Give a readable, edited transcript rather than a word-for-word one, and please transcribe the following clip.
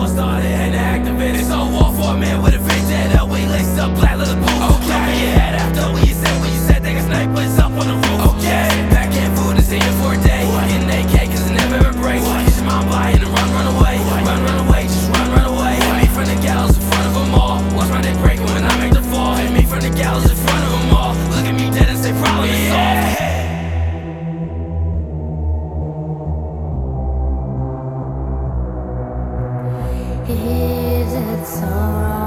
all started and activated. It's all war for a man with a vendetta. We laced up black leather boots. Okay, over your head after what you said they got snipers up on the roof. Okay, backhand food is here for a day. Getting AK cause it never ever breaks. Kiss your mom by and run away. Run away, just run away. Hit me from the gallows in front of them all. Watch my neck break when I make the fall. Hit me from the gallows in front of them all. Look at me dead and say problem is solved. Is it so wrong?